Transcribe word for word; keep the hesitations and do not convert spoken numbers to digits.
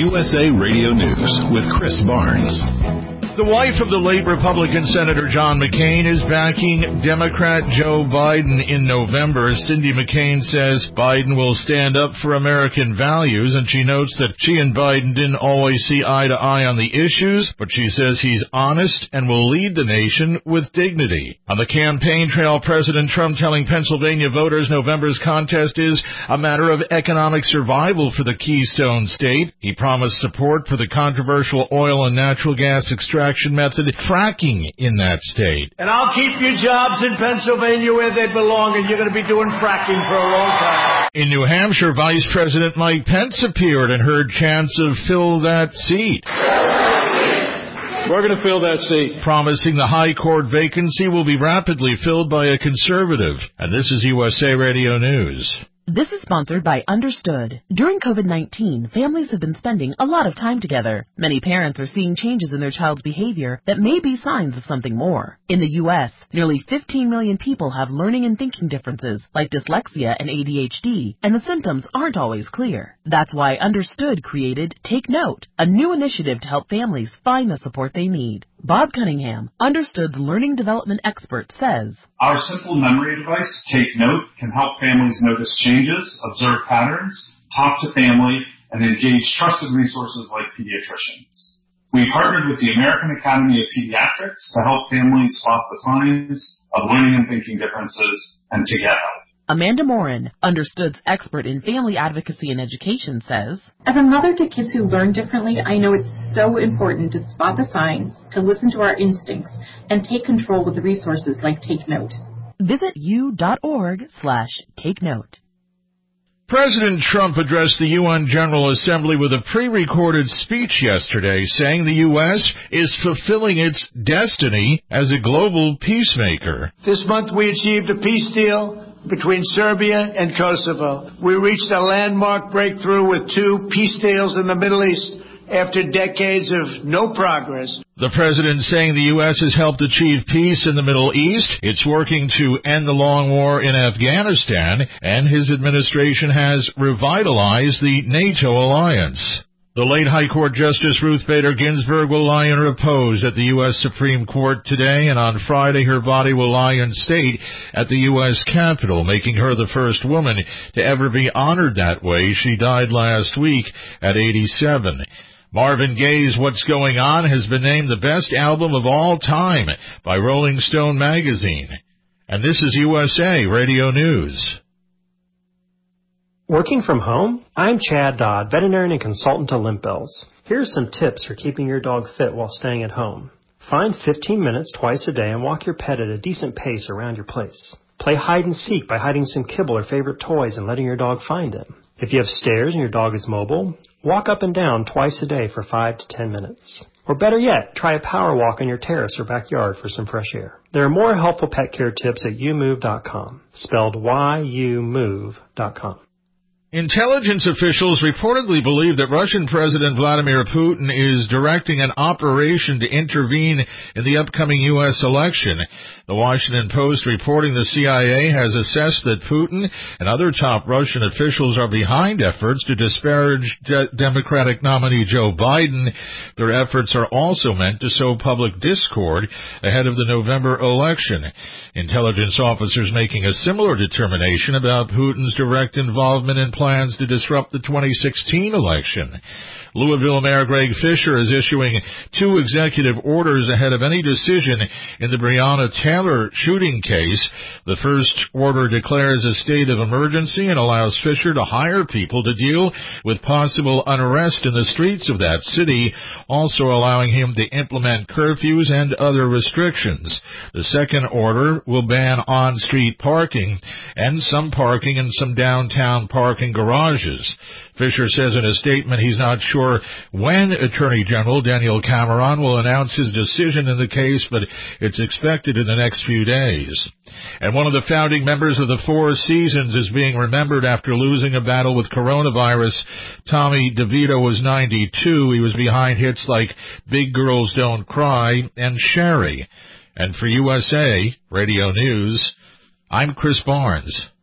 U S A Radio News with Chris Barnes. The wife of the late Republican Senator John McCain is backing Democrat Joe Biden in November. Cindy McCain says Biden will stand up for American values, and she notes that she and Biden didn't always see eye to eye on the issues, but she says he's honest and will lead the nation with dignity. On the campaign trail, President Trump telling Pennsylvania voters November's contest is a matter of economic survival for the Keystone State. He promised support for the controversial oil and natural gas extraction method, fracking in that state. And I'll keep your jobs in Pennsylvania where they belong, and you're going to be doing fracking for a long time. In New Hampshire, Vice President Mike Pence appeared and heard chants of fill that seat. We're going to fill that seat. Promising the high court vacancy will be rapidly filled by a conservative. And this is U S A Radio News. This is sponsored by Understood. During COVID nineteen, families have been spending a lot of time together. Many parents are seeing changes in their child's behavior that may be signs of something more. In the U S, nearly fifteen million people have learning and thinking differences like dyslexia and A D H D, and the symptoms aren't always clear. That's why Understood created Take Note, a new initiative to help families find the support they need. Bob Cunningham, Understood's learning development expert, says, Our simple memory device, Take Note, can help families notice changes, observe patterns, talk to family, and engage trusted resources like pediatricians. We partnered with the American Academy of Pediatrics to help families spot the signs of learning and thinking differences and to get help. Amanda Morin, Understood's expert in family advocacy and education, says, As a mother to kids who learn differently, I know it's so important to spot the signs, to listen to our instincts, and take control with resources like Take Note. Visit u.org slash take note. President Trump addressed the U N General Assembly with a pre-recorded speech yesterday, saying the U S is fulfilling its destiny as a global peacemaker. This month we achieved a peace deal between Serbia and Kosovo. We reached a landmark breakthrough with two peace deals in the Middle East after decades of no progress. The president saying the U S has helped achieve peace in the Middle East. It's working to end the long war in Afghanistan, and his administration has revitalized the NATO alliance. The late High Court Justice Ruth Bader Ginsburg will lie in repose at the U S Supreme Court today, and on Friday her body will lie in state at the U S Capitol, making her the first woman to ever be honored that way. She died last week at eighty-seven. Marvin Gaye's What's Going On has been named the best album of all time by Rolling Stone magazine. And this is U S A Radio News. Working from home? I'm Chad Dodd, veterinarian and consultant to Limp Bells. Here are some tips for keeping your dog fit while staying at home. Find fifteen minutes twice a day and walk your pet at a decent pace around your place. Play hide and seek by hiding some kibble or favorite toys and letting your dog find them. If you have stairs and your dog is mobile, walk up and down twice a day for five to ten minutes. Or better yet, try a power walk on your terrace or backyard for some fresh air. There are more helpful pet care tips at you move dot com, spelled Y U move dot com. Intelligence officials reportedly believe that Russian President Vladimir Putin is directing an operation to intervene in the upcoming U S election. The Washington Post reporting the C I A has assessed that Putin and other top Russian officials are behind efforts to disparage de- Democratic nominee Joe Biden. Their efforts are also meant to sow public discord ahead of the November election. Intelligence officers making a similar determination about Putin's direct involvement in plans to disrupt the twenty sixteen election. Louisville Mayor Greg Fisher is issuing two executive orders ahead of any decision in the Breonna Taylor shooting case. The first order declares a state of emergency and allows Fisher to hire people to deal with possible unrest in the streets of that city, also allowing him to implement curfews and other restrictions. The second order will ban on-street parking and some parking in some downtown parking garages. Fisher says in a statement he's not sure when Attorney General Daniel Cameron will announce his decision in the case, but it's expected in the next few days. And one of the founding members of the Four Seasons is being remembered after losing a battle with coronavirus. Tommy DeVito was ninety-two. He was behind hits like Big Girls Don't Cry and Sherry. And for U S A Radio News, I'm Chris Barnes.